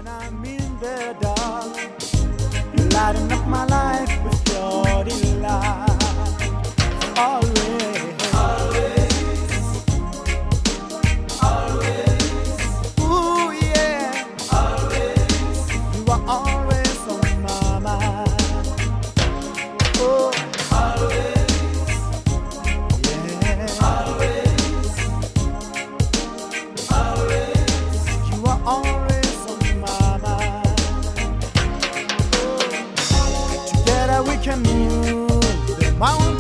I'm in the dark, you're lighting up my life with your delight. Always, ooh yeah, you are always on my mind. Oh, yeah, you are always on my mind. Oh, together we can move the mountains.